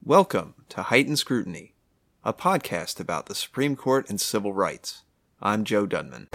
Welcome to Heightened Scrutiny, a podcast about the Supreme Court and civil rights. I'm Joe Dunman.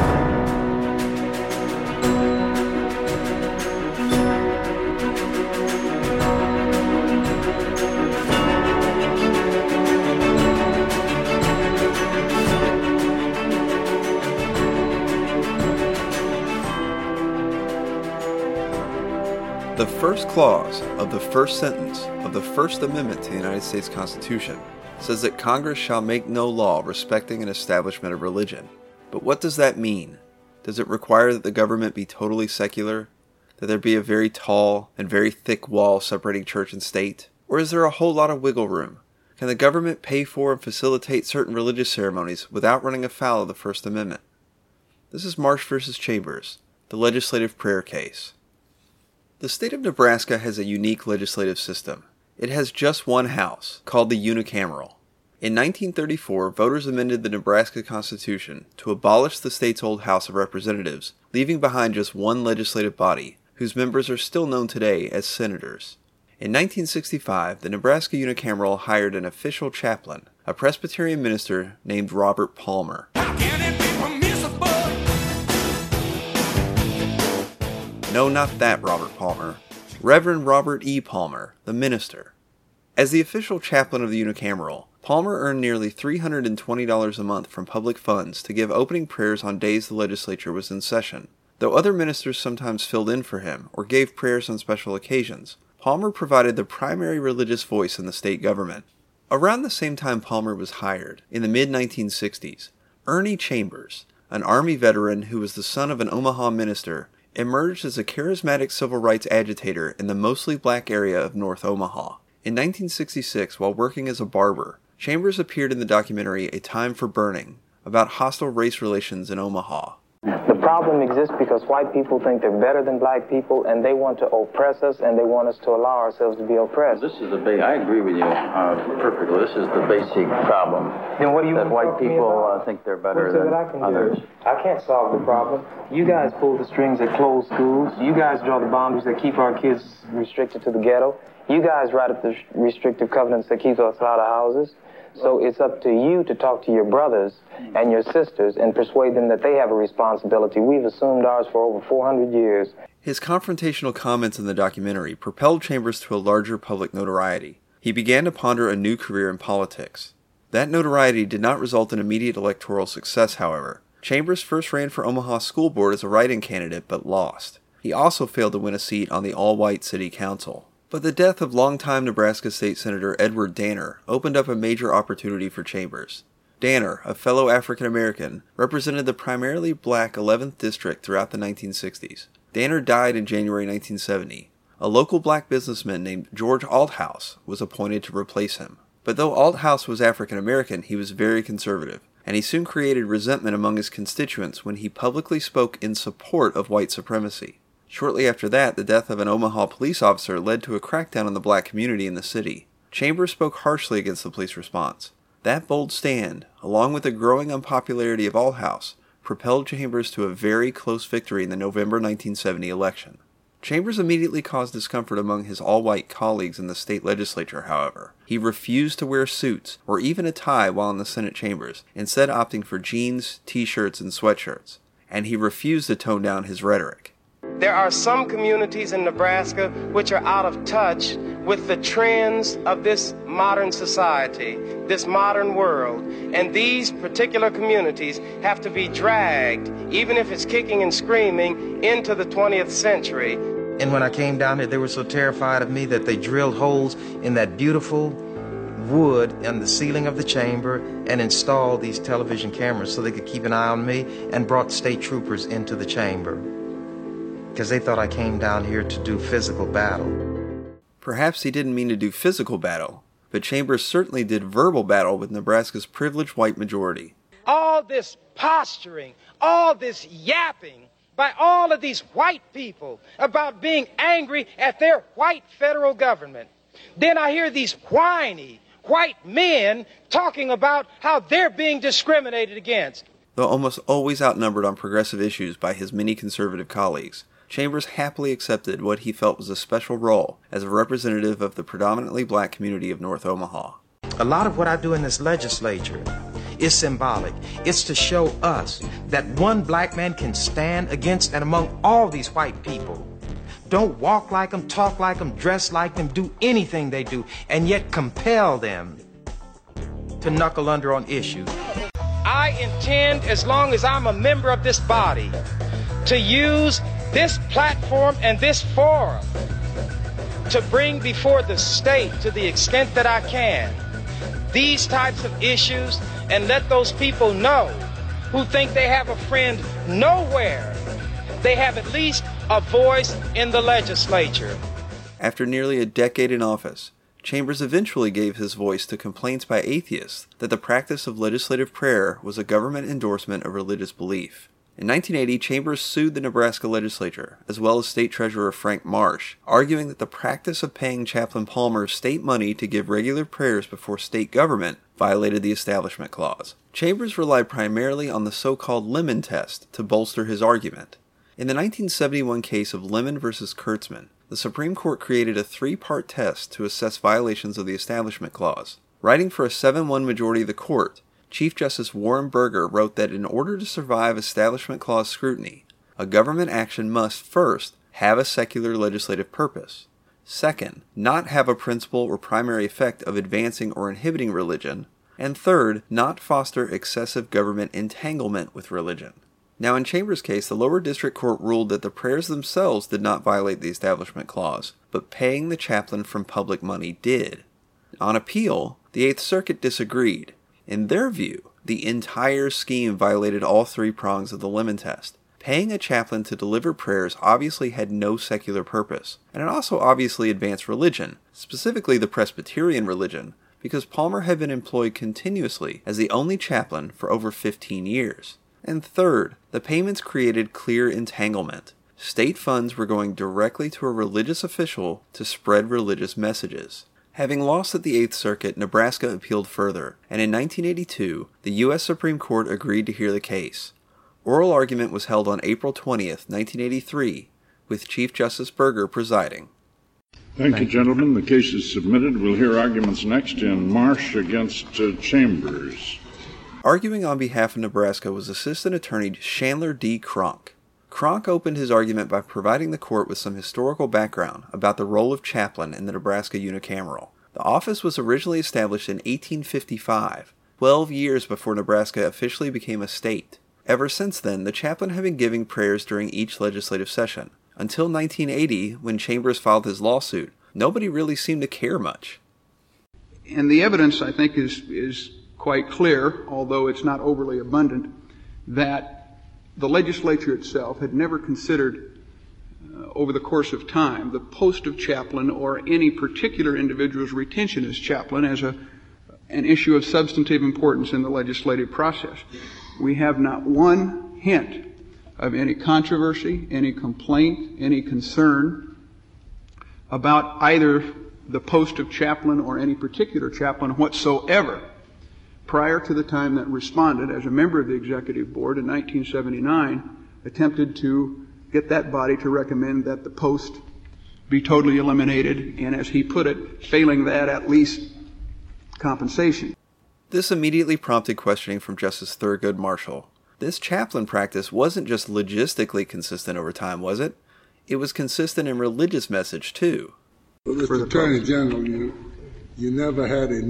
The first clause of the first sentence of the First Amendment to the United States Constitution says that Congress shall make no law respecting an establishment of religion. But what does that mean? Does it require that the government be totally secular? That there be a very tall and very thick wall separating church and state? Or is there a whole lot of wiggle room? Can the government pay for and facilitate certain religious ceremonies without running afoul of the First Amendment? This is Marsh v. Chambers, the legislative prayer case. The state of Nebraska has a unique legislative system. It has just one house, called the unicameral. In 1934, voters amended the Nebraska Constitution to abolish the state's old House of Representatives, leaving behind just one legislative body, whose members are still known today as senators. In 1965, the Nebraska unicameral hired an official chaplain, a Presbyterian minister named Robert Palmer. No, not that Robert Palmer. Reverend Robert E. Palmer, the minister. As the official chaplain of the unicameral, Palmer earned nearly $320 a month from public funds to give opening prayers on days the legislature was in session. Though other ministers sometimes filled in for him or gave prayers on special occasions, Palmer provided the primary religious voice in the state government. Around the same time Palmer was hired, in the mid-1960s, Ernie Chambers, an Army veteran who was the son of an Omaha minister, emerged as a charismatic civil rights agitator in the mostly black area of North Omaha. In 1966, while working as a barber, Chambers appeared in the documentary A Time for Burning, about hostile race relations in Omaha. The problem exists because white people think they're better than black people, and they want to oppress us, and they want us to allow ourselves to be oppressed. I agree with you perfectly. This is the basic problem. Then what do you that white people think they're better than others. I can't solve the problem. You guys pull the strings that close schools. You guys draw the boundaries that keep our kids restricted to the ghetto. You guys write up the restrictive covenants that keep us out of houses. So it's up to you to talk to your brothers and your sisters and persuade them that they have a responsibility. We've assumed ours for over 400 years. His confrontational comments in the documentary propelled Chambers to a larger public notoriety. He began to ponder a new career in politics. That notoriety did not result in immediate electoral success, however. Chambers first ran for Omaha School Board as a write-in candidate, but lost. He also failed to win a seat on the all-white city council. But the death of longtime Nebraska State Senator Edward Danner opened up a major opportunity for Chambers. Danner, a fellow African-American, represented the primarily black 11th District throughout the 1960s. Danner died in January 1970. A local black businessman named George Althouse was appointed to replace him. But though Althouse was African-American, he was very conservative, and he soon created resentment among his constituents when he publicly spoke in support of white supremacy. Shortly after that, the death of an Omaha police officer led to a crackdown on the black community in the city. Chambers spoke harshly against the police response. That bold stand, along with the growing unpopularity of Althouse, propelled Chambers to a very close victory in the November 1970 election. Chambers immediately caused discomfort among his all-white colleagues in the state legislature, however. He refused to wear suits or even a tie while in the Senate chambers, instead opting for jeans, t-shirts, and sweatshirts. And he refused to tone down his rhetoric. There are some communities in Nebraska which are out of touch with the trends of this modern society, this modern world. And these particular communities have to be dragged, even if it's kicking and screaming, into the 20th century. And when I came down here, they were so terrified of me that they drilled holes in that beautiful wood in the ceiling of the chamber and installed these television cameras so they could keep an eye on me, and brought state troopers into the chamber, because they thought I came down here to do physical battle. Perhaps he didn't mean to do physical battle, but Chambers certainly did verbal battle with Nebraska's privileged white majority. All this posturing, all this yapping by all of these white people about being angry at their white federal government. Then I hear these whiny white men talking about how they're being discriminated against. Though almost always outnumbered on progressive issues by his many conservative colleagues, Chambers happily accepted what he felt was a special role as a representative of the predominantly black community of North Omaha. A lot of what I do in this legislature is symbolic. It's to show us that one black man can stand against and among all these white people. Don't walk like them, talk like them, dress like them, do anything they do, and yet compel them to knuckle under on issues. I intend, as long as I'm a member of this body, to use this platform and this forum to bring before the state, to the extent that I can, these types of issues, and let those people know who think they have a friend nowhere, they have at least a voice in the legislature. After nearly a decade in office, Chambers eventually gave his voice to complaints by atheists that the practice of legislative prayer was a government endorsement of religious belief. In 1980, Chambers sued the Nebraska legislature, as well as State Treasurer Frank Marsh, arguing that the practice of paying Chaplain Palmer state money to give regular prayers before state government violated the Establishment Clause. Chambers relied primarily on the so-called Lemon test to bolster his argument. In the 1971 case of Lemon v. Kurtzman, the Supreme Court created a three-part test to assess violations of the Establishment Clause. Writing for a 7-1 majority of the court, Chief Justice Warren Burger wrote that in order to survive Establishment Clause scrutiny, a government action must, first, have a secular legislative purpose, second, not have a principal or primary effect of advancing or inhibiting religion, and third, not foster excessive government entanglement with religion. Now, in Chambers' case, the lower district court ruled that the prayers themselves did not violate the Establishment Clause, but paying the chaplain from public money did. On appeal, the Eighth Circuit disagreed. In their view, the entire scheme violated all three prongs of the Lemon test. Paying a chaplain to deliver prayers obviously had no secular purpose, and it also obviously advanced religion, specifically the Presbyterian religion, because Palmer had been employed continuously as the only chaplain for over 15 years. And third, the payments created clear entanglement. State funds were going directly to a religious official to spread religious messages. Having lost at the Eighth Circuit, Nebraska appealed further, and in 1982, the U.S. Supreme Court agreed to hear the case. Oral argument was held on April 20th, 1983, with Chief Justice Burger presiding. Thank you, gentlemen. The case is submitted. We'll hear arguments next in Marsh against Chambers. Arguing on behalf of Nebraska was Assistant Attorney Chandler D. Cronk. Cronk opened his argument by providing the court with some historical background about the role of chaplain in the Nebraska unicameral. The office was originally established in 1855, 12 years before Nebraska officially became a state. Ever since then, the chaplain had been giving prayers during each legislative session. Until 1980, when Chambers filed his lawsuit, nobody really seemed to care much. And the evidence, I think, is quite clear, although it's not overly abundant, that the legislature itself had never considered over the course of time the post of chaplain or any particular individual's retention as chaplain as an issue of substantive importance in the legislative process. We have not one hint of any controversy, any complaint, any concern about either the post of chaplain or any particular chaplain whatsoever prior to the time that respondent, as a member of the executive board in 1979, attempted to get that body to recommend that the post be totally eliminated, and as he put it, failing that, at least compensation. This immediately prompted questioning from Justice Thurgood Marshall. This chaplain practice wasn't just logistically consistent over time, was it? It was consistent in religious message, too. Well, Mr. Attorney General, you never had a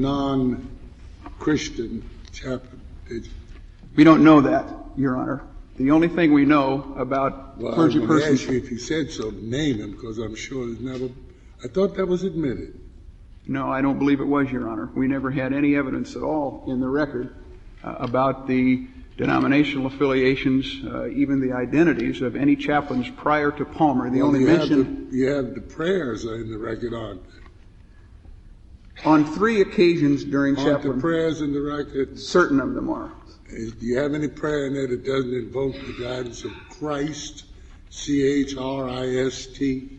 non-Christian chaplain, did you? We don't know that, Your Honor. The only thing we know about clergy persons... Well, I was going to ask you if you said so, name him, because I'm sure there's never... I thought that was admitted. No, I don't believe it was, Your Honor. We never had any evidence at all in the record about the denominational affiliations, even the identities of any chaplains prior to Palmer. The only mention... You have the prayers in the record, aren't they? On 3 occasions during chaplain... Aren't the prayers in the record? Certain of them are. Do you have any prayer in there that doesn't invoke the guidance of Christ, C-H-R-I-S-T?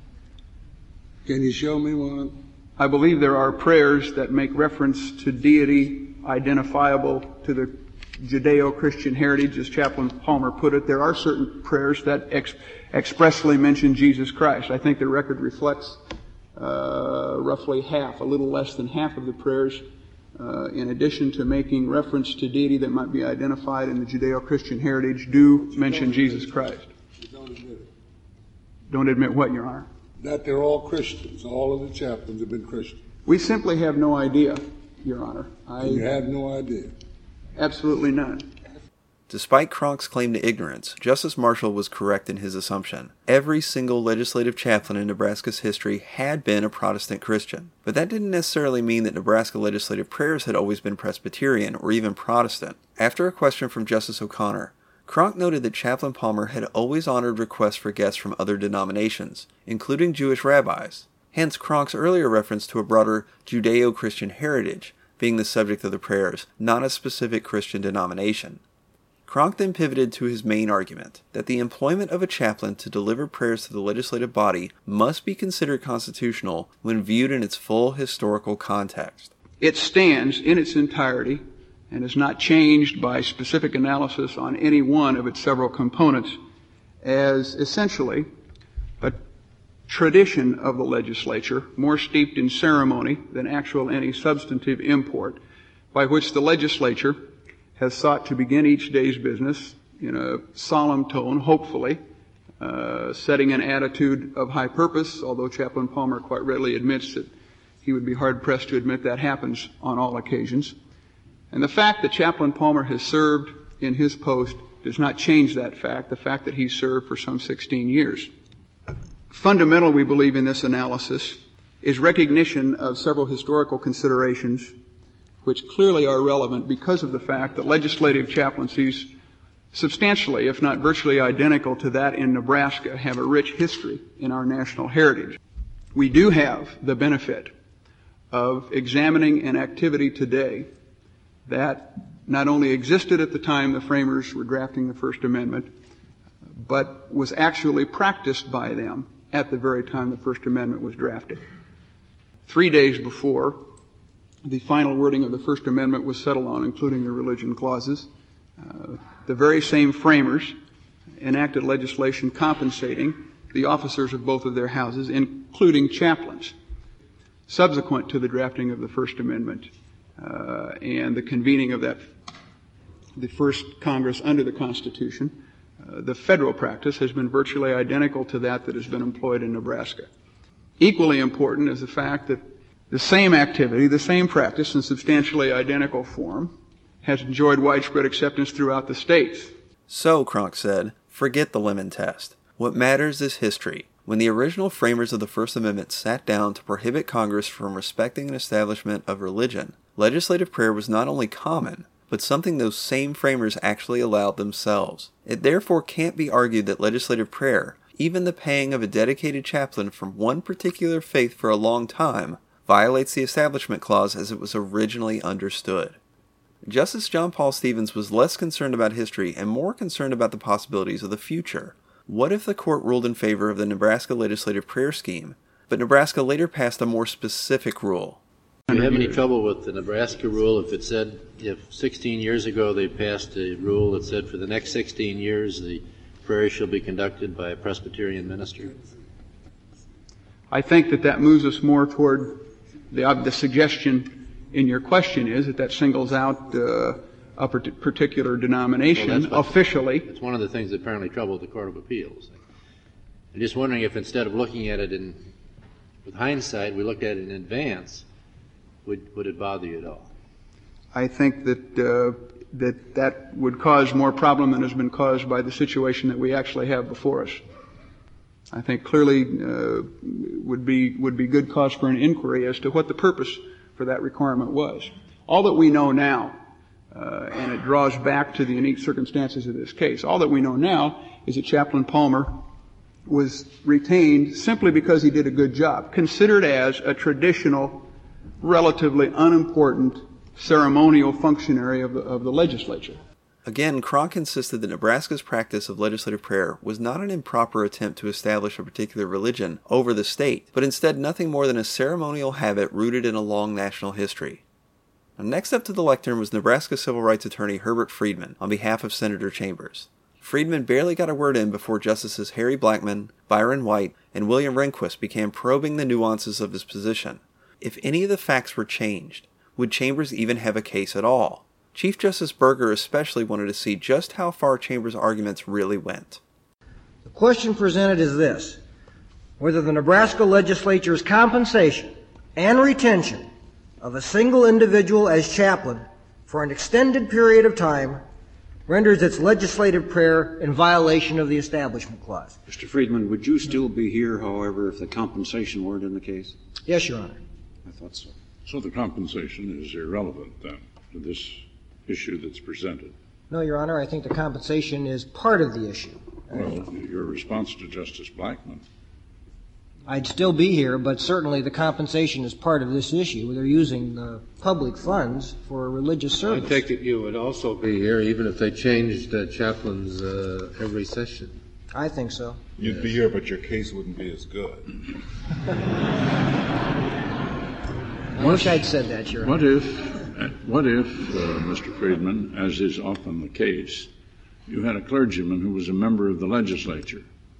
Can you show me one? I believe there are prayers that make reference to deity identifiable to the Judeo-Christian heritage, as Chaplain Palmer put it. There are certain prayers that expressly mention Jesus Christ. I think the record reflects roughly half, a little less than half of the prayers, in addition to making reference to deity that might be identified in the Judeo-Christian heritage, do mention Jesus Christ. You don't admit it. Don't admit what, Your Honor? That they're all Christians. All of the chaplains have been Christians. We simply have no idea, Your Honor. You have no idea? Absolutely none. Despite Cronk's claim to ignorance, Justice Marshall was correct in his assumption. Every single legislative chaplain in Nebraska's history had been a Protestant Christian. But that didn't necessarily mean that Nebraska legislative prayers had always been Presbyterian or even Protestant. After a question from Justice O'Connor, Cronk noted that Chaplain Palmer had always honored requests for guests from other denominations, including Jewish rabbis. Hence Cronk's earlier reference to a broader Judeo-Christian heritage being the subject of the prayers, not a specific Christian denomination. Cronk then pivoted to his main argument, that the employment of a chaplain to deliver prayers to the legislative body must be considered constitutional when viewed in its full historical context. It stands in its entirety and is not changed by specific analysis on any one of its several components as essentially a tradition of the legislature, more steeped in ceremony than actual any substantive import, by which the legislature has sought to begin each day's business in a solemn tone, hopefully, setting an attitude of high purpose, although Chaplain Palmer quite readily admits that he would be hard-pressed to admit that happens on all occasions. And the fact that Chaplain Palmer has served in his post does not change that fact, the fact that he served for some 16 years. Fundamental, we believe, in this analysis is recognition of several historical considerations which clearly are relevant because of the fact that legislative chaplaincies, substantially, if not virtually identical to that in Nebraska, have a rich history in our national heritage. We do have the benefit of examining an activity today that not only existed at the time the framers were drafting the First Amendment, but was actually practiced by them at the very time the First Amendment was drafted. 3 days before the final wording of the First Amendment was settled on, including the religion clauses, the very same framers enacted legislation compensating the officers of both of their houses, including chaplains. Subsequent to the drafting of the First Amendment and the convening of the first Congress under the Constitution, the federal practice has been virtually identical to that has been employed in Nebraska. Equally important is the fact that the same activity, the same practice in substantially identical form has enjoyed widespread acceptance throughout the states. So, Cronk said, forget the lemon test. What matters is history. When the original framers of the First Amendment sat down to prohibit Congress from respecting an establishment of religion, legislative prayer was not only common, but something those same framers actually allowed themselves. It therefore can't be argued that legislative prayer, even the paying of a dedicated chaplain from one particular faith for a long time, violates the Establishment Clause as it was originally understood. Justice John Paul Stevens was less concerned about history and more concerned about the possibilities of the future. What if the court ruled in favor of the Nebraska legislative prayer scheme, but Nebraska later passed a more specific rule? Do you have any trouble with the Nebraska rule if 16 years ago they passed a rule that said for the next 16 years the prayer shall be conducted by a Presbyterian minister? I think that moves us more toward the suggestion in your question is that singles out a particular denomination officially. It's one of the things that apparently troubled the Court of Appeals. I'm just wondering if instead of looking at it with hindsight, we looked at it in advance, would it bother you at all? I think that would cause more problem than has been caused by the situation that we actually have before us. I think clearly would be good cause for an inquiry as to what the purpose for that requirement was. All that we know now, and it draws back to the unique circumstances of this case, all that we know now is that Chaplain Palmer was retained simply because he did a good job, considered as a traditional, relatively unimportant ceremonial functionary of the legislature. Again, Cronk insisted that Nebraska's practice of legislative prayer was not an improper attempt to establish a particular religion over the state, but instead nothing more than a ceremonial habit rooted in a long national history. Now, next up to the lectern was Nebraska civil rights attorney Herbert Friedman on behalf of Senator Chambers. Friedman barely got a word in before Justices Harry Blackmun, Byron White, and William Rehnquist began probing the nuances of his position. If any of the facts were changed, would Chambers even have a case at all? Chief Justice Burger especially wanted to see just how far Chambers' arguments really went. The question presented is this: whether the Nebraska legislature's compensation and retention of a single individual as chaplain for an extended period of time renders its legislative prayer in violation of the Establishment Clause. Mr. Friedman, would you still be here, however, if the compensation weren't in the case? Yes, Your Honor. I thought so. So the compensation is irrelevant, then, to this issue that's presented? No, Your Honor. I think the compensation is part of the issue. Well, your response to Justice Blackmun. I'd still be here, but certainly the compensation is part of this issue. They're using public funds for religious service. I take it you would also be here even if they changed chaplains every session. I think so. You'd be here, but your case wouldn't be as good. I wish I'd said that, Your Honor. What if, Mr. Friedman, as is often the case, you had a clergyman who was a member of the legislature,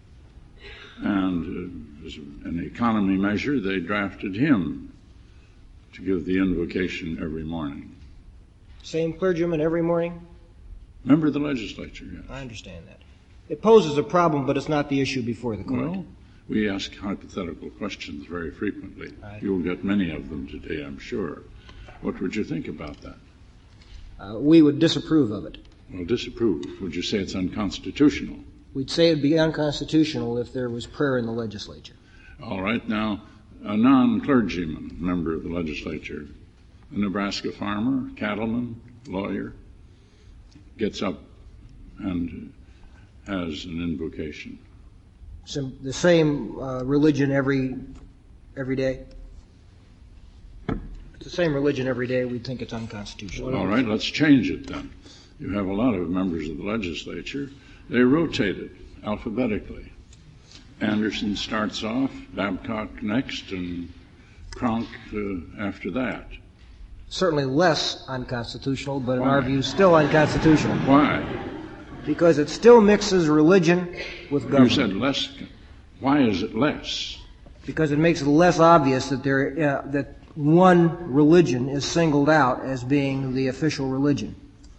and as an economy measure, they drafted him to give the invocation every morning? Same clergyman every morning? Member of the legislature, yes. I understand that. It poses a problem, but it's not the issue before the court. Well, we ask hypothetical questions very frequently. Right. You'll get many of them today, I'm sure. What would you think about that? We would disapprove of it. Well, disapprove. Would you say it's unconstitutional? We'd say it'd be unconstitutional if there was prayer in the legislature. All right. Now, a non-clergyman member of the legislature, a Nebraska farmer, cattleman, lawyer, gets up and has an invocation. The same religion every day? If it's the same religion every day, we'd think it's unconstitutional. All right, let's change it then. You have a lot of members of the legislature. They rotate it alphabetically. Anderson starts off, Babcock next, and Kronk after that. Certainly less unconstitutional, but in our view still unconstitutional. Why? Because it still mixes religion with government. You said less. Why is it less? Because it makes it less obvious that that one religion is singled out as being the official religion.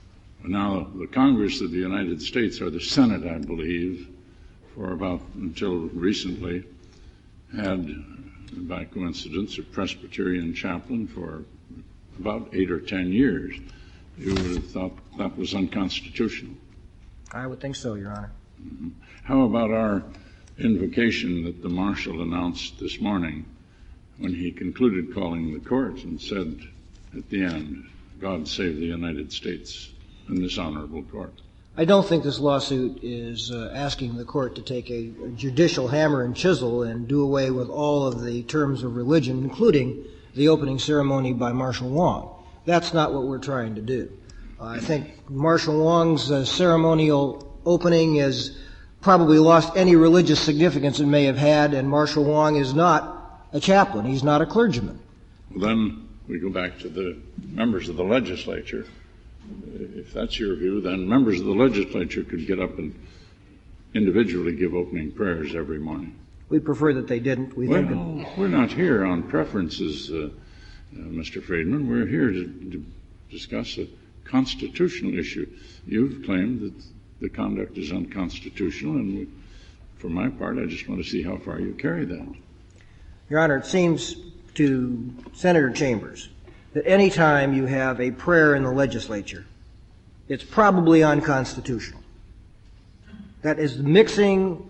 Now, the Congress of the United States, or the Senate, I believe, for about until recently, had, by coincidence, a Presbyterian chaplain for about 8 or 10 years. You would have thought that was unconstitutional. I would think so, Your Honor. Mm-hmm. How about our invocation that the marshal announced this morning when he concluded calling the court and said at the end, "God save the United States," in this honorable court? I don't think this lawsuit is asking the court to take a judicial hammer and chisel and do away with all of the terms of religion, including the opening ceremony by Marshal Wong. That's not what we're trying to do. I think Marshal Wong's ceremonial opening has probably lost any religious significance it may have had, and Marshal Wong is not a chaplain. He's not a clergyman. Well, then we go back to the members of the legislature. If that's your view, then members of the legislature could get up and individually give opening prayers every morning. We prefer that they didn't. We're not here on preferences, Mr. Friedman. We're here to discuss a constitutional issue. You've claimed that the conduct is unconstitutional, and for my part, I just want to see how far you carry that. Your Honor, it seems to Senator Chambers that any time you have a prayer in the legislature, it's probably unconstitutional. That is mixing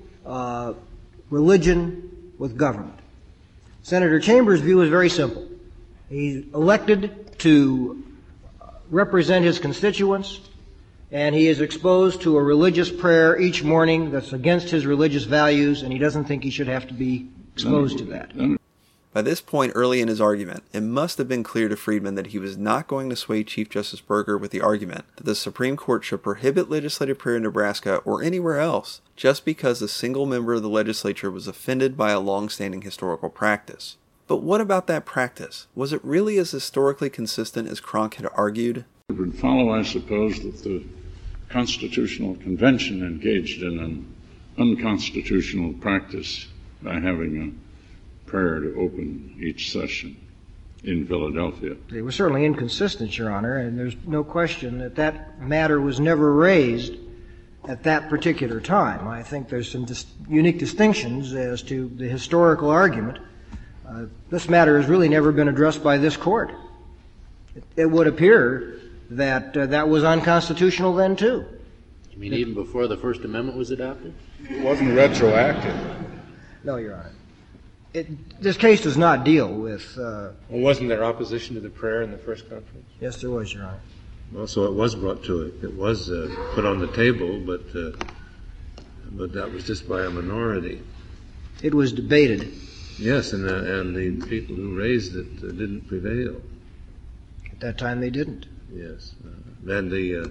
religion with government. Senator Chambers' view is very simple. He's elected to represent his constituents, and he is exposed to a religious prayer each morning that's against his religious values, and he doesn't think he should have to be exposed to that. By this point early in his argument, it must have been clear to Friedman that he was not going to sway Chief Justice Burger with the argument that the Supreme Court should prohibit legislative prayer in Nebraska or anywhere else just because a single member of the legislature was offended by a long-standing historical practice. But what about that practice? Was it really as historically consistent as Cronk had argued? It would follow, I suppose, that the Constitutional Convention engaged in an unconstitutional practice by having a prayer to open each session in Philadelphia. It was certainly inconsistent, Your Honor, and there's no question that that matter was never raised at that particular time. I think there's some unique distinctions as to the historical argument. This matter has really never been addressed by this Court. It would appear that that was unconstitutional then, too. You mean even before the First Amendment was adopted? It wasn't retroactive. No, Your Honor. This case does not deal with... Well, wasn't there opposition to the prayer in the first conference? Yes, there was, Your Honor. Well, so it was brought to it. It was put on the table, but that was just by a minority. It was debated. Yes, and the people who raised it didn't prevail. At that time, they didn't. Yes. And do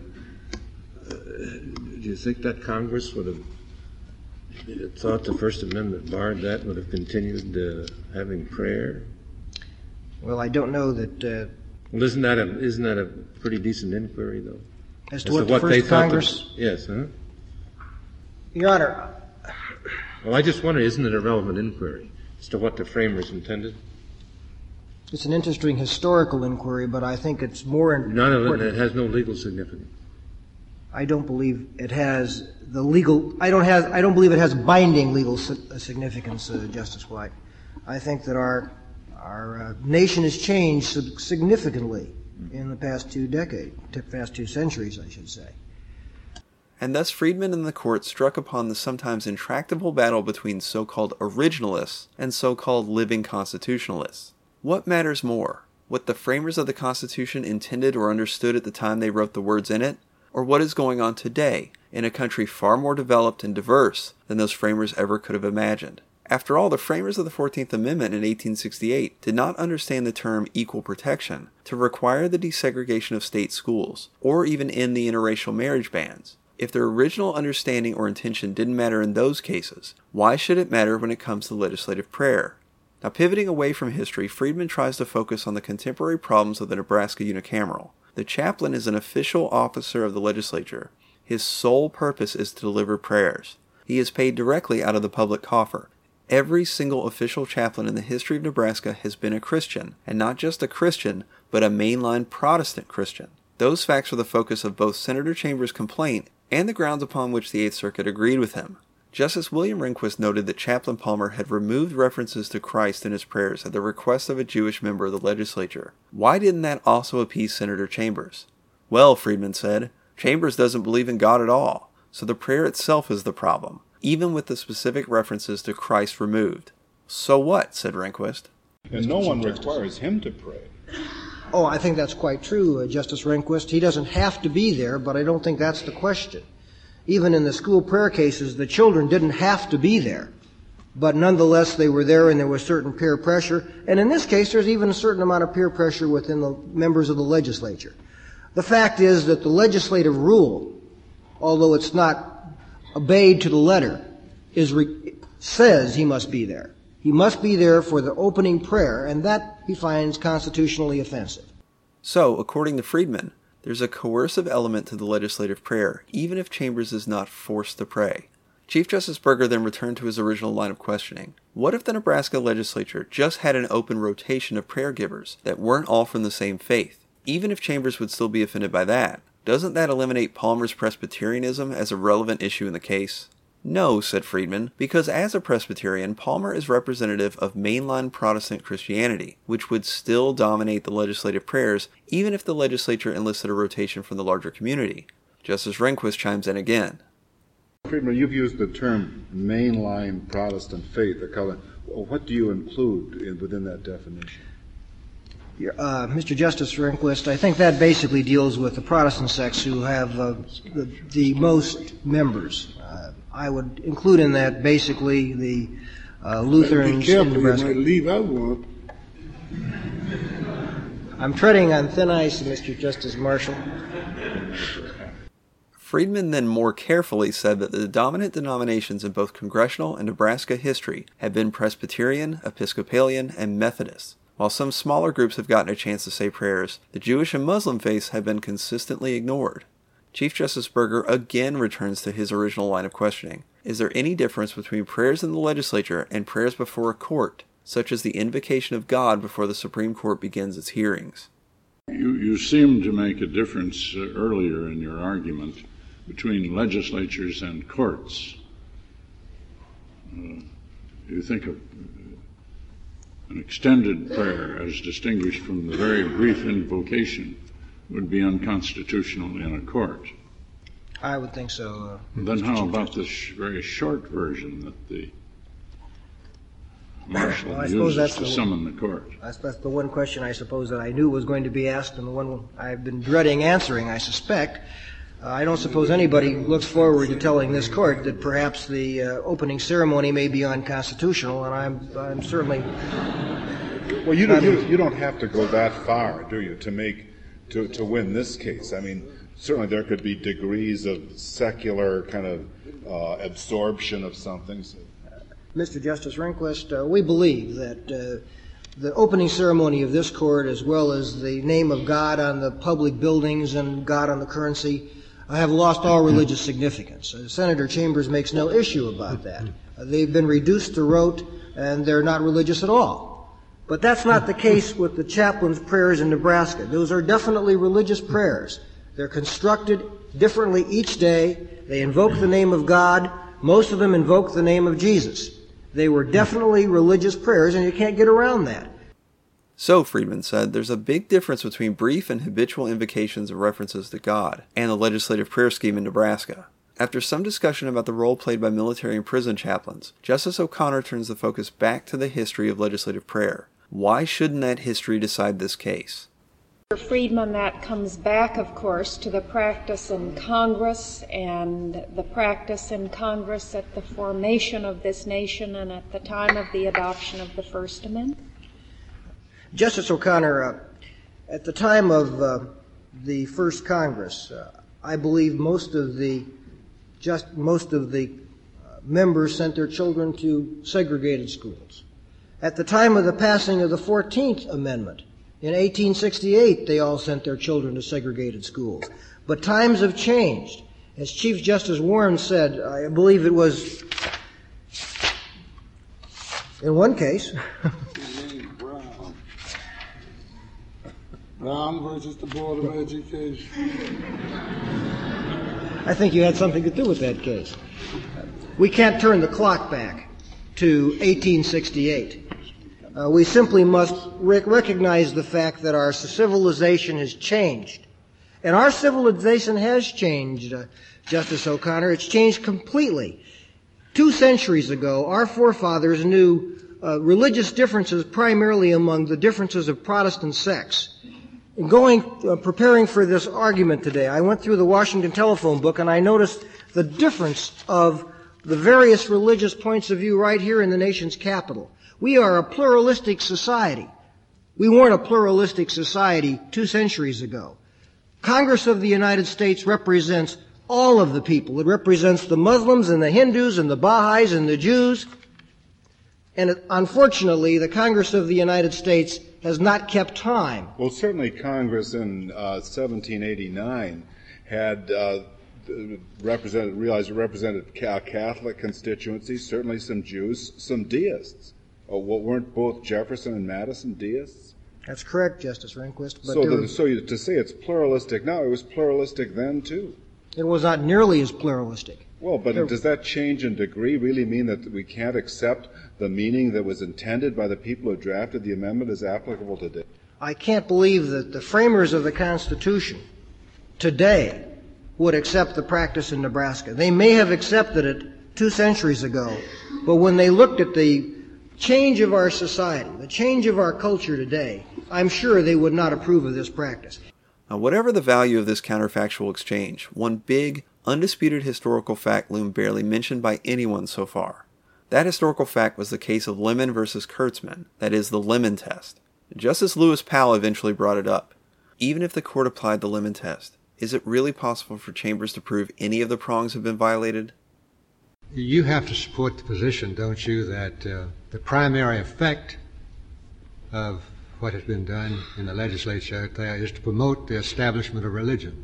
you think that Congress would have thought the First Amendment barred that, would have continued having prayer? Well, I don't know that... Well, isn't that a pretty decent inquiry, though? As to what the first Congress... Yes, huh? Your Honor... Well, I just wonder, isn't it a relevant inquiry as to what the framers intended? It's an interesting historical inquiry, but I think it's more important... It has no legal significance. I don't believe it has the legal... I don't believe it has binding legal significance, Justice White. I think that our nation has changed significantly in the past past 2 centuries, I should say. And thus Friedman and the Court struck upon the sometimes intractable battle between so-called originalists and so-called living constitutionalists. What matters more? What the framers of the Constitution intended or understood at the time they wrote the words in it? Or what is going on today in a country far more developed and diverse than those framers ever could have imagined? After all, the framers of the 14th Amendment in 1868 did not understand the term equal protection to require the desegregation of state schools, or even end the interracial marriage bans. If their original understanding or intention didn't matter in those cases, why should it matter when it comes to legislative prayer? Now, pivoting away from history, Friedman tries to focus on the contemporary problems of the Nebraska unicameral. The chaplain is an official officer of the legislature. His sole purpose is to deliver prayers. He is paid directly out of the public coffer. Every single official chaplain in the history of Nebraska has been a Christian, and not just a Christian, but a mainline Protestant Christian. Those facts are the focus of both Senator Chambers' complaint and the grounds upon which the Eighth Circuit agreed with him. Justice William Rehnquist noted that Chaplain Palmer had removed references to Christ in his prayers at the request of a Jewish member of the legislature. Why didn't that also appease Senator Chambers? Well, Friedman said, Chambers doesn't believe in God at all, so the prayer itself is the problem, even with the specific references to Christ removed. So what? Said Rehnquist. And no one requires him to pray. Oh, I think that's quite true, Justice Rehnquist. He doesn't have to be there, but I don't think that's the question. Even in the school prayer cases, the children didn't have to be there. But nonetheless, they were there and there was certain peer pressure. And in this case, there's even a certain amount of peer pressure within the members of the legislature. The fact is that the legislative rule, although it's not obeyed to the letter, says he must be there. He must be there for the opening prayer, and that he finds constitutionally offensive. So, according to Friedman, there's a coercive element to the legislative prayer, even if Chambers is not forced to pray. Chief Justice Burger then returned to his original line of questioning. What if the Nebraska legislature just had an open rotation of prayer givers that weren't all from the same faith? Even if Chambers would still be offended by that, doesn't that eliminate Palmer's Presbyterianism as a relevant issue in the case? No, said Friedman, because as a Presbyterian, Palmer is representative of mainline Protestant Christianity, which would still dominate the legislative prayers even if the legislature enlisted a rotation from the larger community. Justice Rehnquist chimes in again. Friedman, you've used the term mainline Protestant faith. What do you include within that definition? Mr. Justice Rehnquist, I think that basically deals with the Protestant sects who have the most members. I would include in that basically the Lutherans. Be careful, you might leave out one. I'm treading on thin ice, Mr. Justice Marshall. Friedman then more carefully said that the dominant denominations in both congressional and Nebraska history have been Presbyterian, Episcopalian, and Methodist. While some smaller groups have gotten a chance to say prayers, the Jewish and Muslim faiths have been consistently ignored. Chief Justice Burger again returns to his original line of questioning. Is there any difference between prayers in the legislature and prayers before a court, such as the invocation of God before the Supreme Court begins its hearings? You seem to make a difference earlier in your argument between legislatures and courts. You think of an extended prayer as distinguished from the very brief invocation would be unconstitutional in a court. I would think so. Then how about this very short version that the marshal uses to summon the court? That's the one question I suppose that I knew was going to be asked, and the one I've been dreading answering, I suspect. I don't suppose anybody looks forward to telling this court that perhaps the opening ceremony may be unconstitutional, and I'm certainly... Well, you don't have to go that far, do you, to win this case? I mean, certainly there could be degrees of secular kind of absorption of something. Mr. Justice Rehnquist, we believe that the opening ceremony of this court, as well as the name of God on the public buildings and God on the currency, have lost all religious significance. Senator Chambers makes no issue about that. They've been reduced to rote, and they're not religious at all. But that's not the case with the chaplain's prayers in Nebraska. Those are definitely religious prayers. They're constructed differently each day. They invoke the name of God. Most of them invoke the name of Jesus. They were definitely religious prayers, and you can't get around that. So, Friedman said, there's a big difference between brief and habitual invocations of references to God and the legislative prayer scheme in Nebraska. After some discussion about the role played by military and prison chaplains, Justice O'Connor turns the focus back to the history of legislative prayer. Why shouldn't that history decide this case? For Friedman, that comes back, of course, to the practice in Congress and the practice in Congress at the formation of this nation and at the time of the adoption of the First Amendment. Justice O'Connor, at the time of the first Congress, I believe most of the members sent their children to segregated schools. At the time of the passing of the 14th Amendment, in 1868, they all sent their children to segregated schools. But times have changed. As Chief Justice Warren said, I believe it was in one case. Brown versus the Board of Education. I think you had something to do with that case. We can't turn the clock back to 1868. We simply must recognize the fact that our civilization has changed. And our civilization has changed, Justice O'Connor. It's changed completely. 2 centuries ago, our forefathers knew religious differences primarily among the differences of Protestant sects. Preparing for this argument today, I went through the Washington Telephone Book and I noticed the difference of the various religious points of view right here in the nation's capital. We are a pluralistic society. We weren't a pluralistic society 2 centuries ago. Congress of the United States represents all of the people. It represents the Muslims and the Hindus and the Baha'is and the Jews. And unfortunately, the Congress of the United States has not kept time. Well, certainly Congress in 1789 had represented Catholic constituencies, certainly some Jews, some deists. Weren't both Jefferson and Madison deists? That's correct, Justice Rehnquist. But so to say it's pluralistic now, it was pluralistic then too. It was not nearly as pluralistic. Well, but does that change in degree really mean that we can't accept the meaning that was intended by the people who drafted the amendment as applicable today? I can't believe that the framers of the Constitution today would accept the practice in Nebraska. They may have accepted it 2 centuries ago, but when they looked at the change of our society, the change of our culture today, I'm sure they would not approve of this practice. Now, whatever the value of this counterfactual exchange, one big, undisputed historical fact loomed barely mentioned by anyone so far. That historical fact was the case of Lemon versus Kurtzman, that is, the Lemon test. Justice Lewis Powell eventually brought it up. Even if the court applied the Lemon test, Is it really possible for Chambers to prove any of the prongs have been violated? You have to support the position, don't you, that the primary effect of what has been done in the legislature there is to promote the establishment of religion.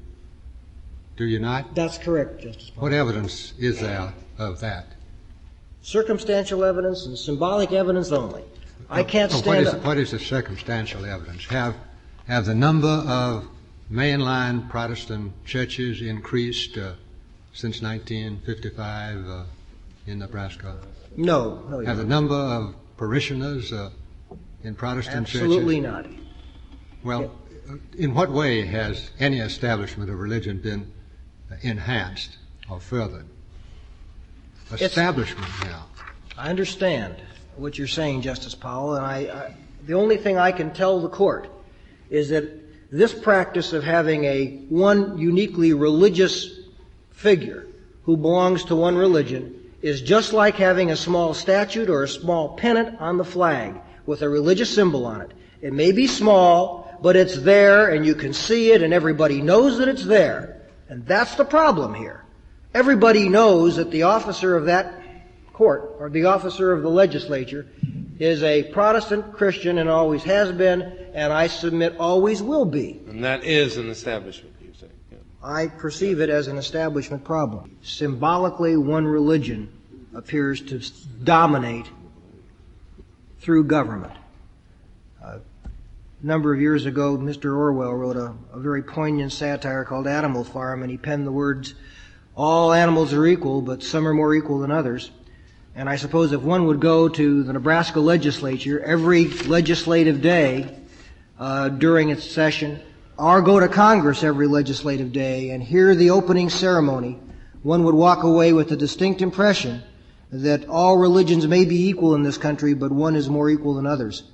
Do you not? That's correct, Justice Palmer. What evidence is there of that? Circumstantial evidence and symbolic evidence only. I can't stand up. What is the circumstantial evidence? Have the number of mainline Protestant churches increased since 1955 in Nebraska? No. Have the number of parishioners in Protestant churches? Absolutely not. Well, in what way has any establishment of religion been enhanced or furthered? Establishment now. I understand what you're saying, Justice Powell, and the only thing I can tell the court is that this practice of having one uniquely religious figure who belongs to one religion is just like having a small statue or a small pennant on the flag with a religious symbol on it. It may be small, but it's there and you can see it and everybody knows that it's there. And that's the problem here. Everybody knows that the officer of that court or the officer of the legislature is a Protestant Christian and always has been, and I submit always will be. And that is an establishment, you say? Yeah. I perceive it as an establishment problem. Symbolically, one religion appears to dominate through government. A number of years ago, Mr. Orwell wrote a very poignant satire called Animal Farm, and he penned the words, "All animals are equal, but some are more equal than others." And I suppose if one would go to the Nebraska legislature every legislative day during its session, or go to Congress every legislative day and hear the opening ceremony, one would walk away with the distinct impression that all religions may be equal in this country, but one is more equal than others.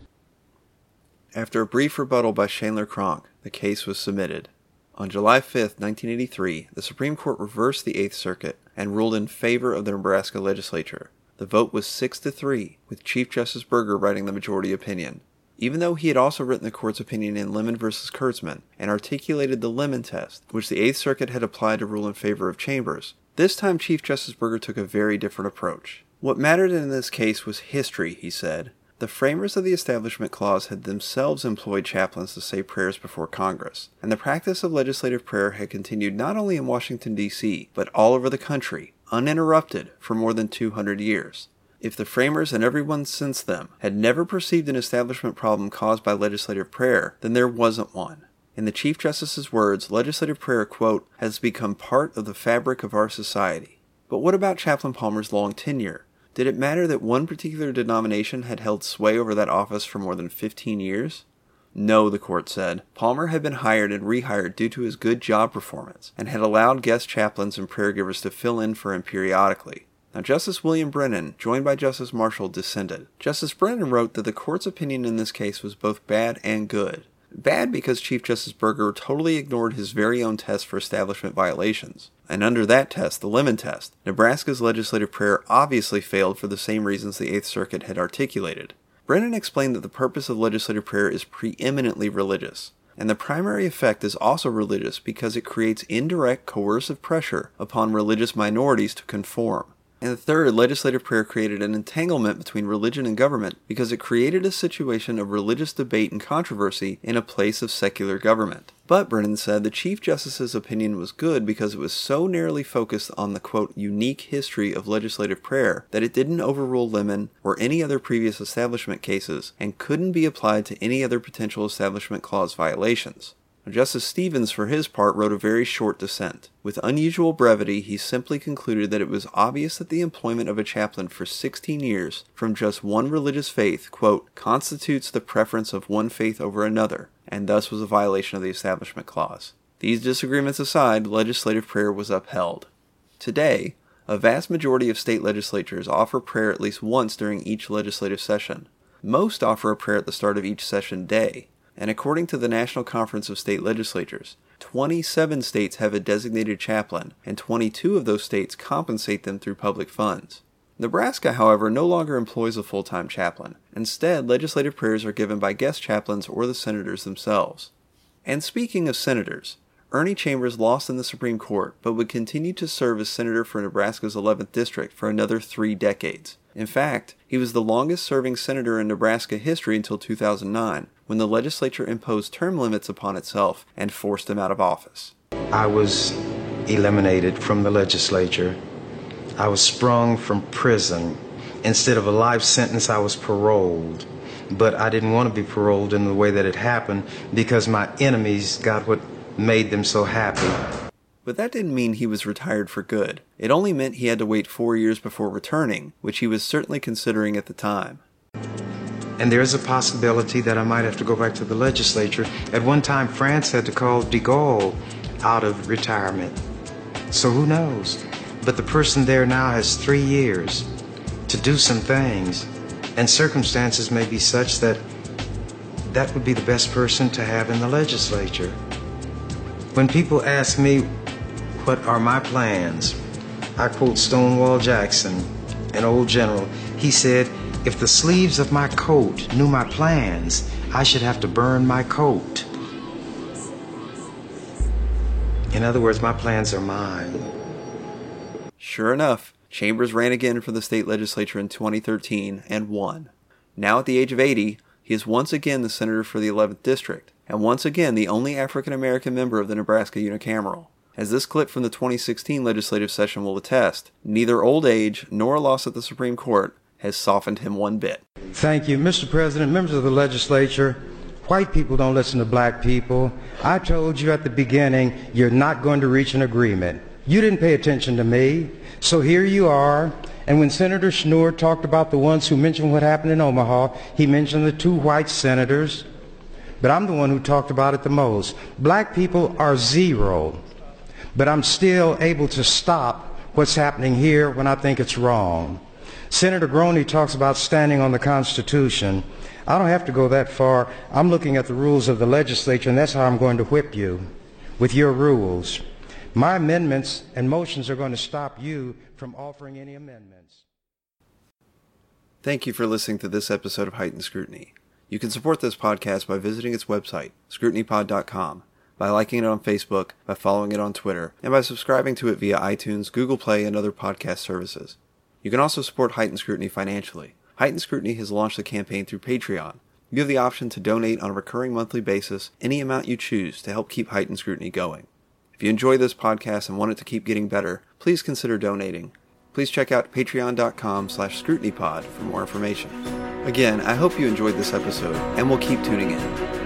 After a brief rebuttal by Chandler Cronk, the case was submitted. On July 5, 1983, the Supreme Court reversed the Eighth Circuit and ruled in favor of the Nebraska legislature. The vote was 6-3, with Chief Justice Burger writing the majority opinion. Even though he had also written the court's opinion in Lemon v. Kurtzman and articulated the Lemon test, which the Eighth Circuit had applied to rule in favor of Chambers, this time Chief Justice Burger took a very different approach. What mattered in this case was history, he said. The framers of the Establishment Clause had themselves employed chaplains to say prayers before Congress, and the practice of legislative prayer had continued not only in Washington, D.C., but all over the country, uninterrupted for more than 200 years. If the framers and everyone since them had never perceived an establishment problem caused by legislative prayer, then there wasn't one. In the Chief Justice's words, legislative prayer, quote, has become part of the fabric of our society. But what about Chaplain Palmer's long tenure? Did it matter that one particular denomination had held sway over that office for more than 15 years? No, the court said. Palmer had been hired and rehired due to his good job performance, and had allowed guest chaplains and prayer givers to fill in for him periodically. Now, Justice William Brennan, joined by Justice Marshall, dissented. Justice Brennan wrote that the court's opinion in this case was both bad and good. Bad because Chief Justice Burger totally ignored his very own test for establishment violations. And under that test, the Lemon test, Nebraska's legislative prayer obviously failed for the same reasons the Eighth Circuit had articulated. Brennan explained that the purpose of legislative prayer is preeminently religious, and the primary effect is also religious because it creates indirect coercive pressure upon religious minorities to conform. And third, legislative prayer created an entanglement between religion and government because it created a situation of religious debate and controversy in a place of secular government. But, Brennan said, the Chief Justice's opinion was good because it was so narrowly focused on the, quote, unique history of legislative prayer that it didn't overrule Lemon or any other previous establishment cases and couldn't be applied to any other potential Establishment Clause violations. Justice Stevens, for his part, wrote a very short dissent. With unusual brevity, he simply concluded that it was obvious that the employment of a chaplain for 16 years from just one religious faith, quote, constitutes the preference of one faith over another, and thus was a violation of the Establishment Clause. These disagreements aside, legislative prayer was upheld. Today, a vast majority of state legislatures offer prayer at least once during each legislative session. Most offer a prayer at the start of each session day. And according to the National Conference of State Legislatures, 27 states have a designated chaplain, and 22 of those states compensate them through public funds. Nebraska, however, no longer employs a full-time chaplain. Instead, legislative prayers are given by guest chaplains or the senators themselves. And speaking of senators, Ernie Chambers lost in the Supreme Court, but would continue to serve as senator for Nebraska's 11th District for another 3 decades. In fact, he was the longest-serving senator in Nebraska history until 2009, when the legislature imposed term limits upon itself and forced him out of office. I was eliminated from the legislature. I was sprung from prison. Instead of a life sentence, I was paroled. But I didn't want to be paroled in the way that it happened because my enemies got what made them so happy. But that didn't mean he was retired for good. It only meant he had to wait 4 years before returning, which he was certainly considering at the time. And there is a possibility that I might have to go back to the legislature. At one time, France had to call de Gaulle out of retirement. So who knows? But the person there now has 3 years to do some things, and circumstances may be such that that would be the best person to have in the legislature. When people ask me what are my plans, I quote Stonewall Jackson, an old general. He said, "If the sleeves of my coat knew my plans, I should have to burn my coat." In other words, my plans are mine. Sure enough, Chambers ran again for the state legislature in 2013 and won. Now at the age of 80, he is once again the senator for the 11th District, and once again the only African-American member of the Nebraska unicameral. As this clip from the 2016 legislative session will attest, neither old age nor a loss at the Supreme Court has softened him one bit. Thank you, Mr. President, members of the legislature. White people don't listen to black people. I told you at the beginning you're not going to reach an agreement. You didn't pay attention to me, so here you are. And when Senator Schnur talked about the ones who mentioned what happened in Omaha, he mentioned the 2 white senators. But I'm the one who talked about it the most. Black people are 0, but I'm still able to stop what's happening here when I think it's wrong. Senator Groney talks about standing on the Constitution. I don't have to go that far. I'm looking at the rules of the legislature, and that's how I'm going to whip you, with your rules. My amendments and motions are going to stop you from offering any amendments. Thank you for listening to this episode of Heightened Scrutiny. You can support this podcast by visiting its website, scrutinypod.com, by liking it on Facebook, by following it on Twitter, and by subscribing to it via iTunes, Google Play, and other podcast services. You can also support Heightened Scrutiny financially. Heightened Scrutiny has launched a campaign through Patreon. You have the option to donate on a recurring monthly basis any amount you choose to help keep Heightened Scrutiny going. If you enjoy this podcast and want it to keep getting better, please consider donating. Please check out patreon.com/scrutinypod for more information. Again, I hope you enjoyed this episode, and will keep tuning in.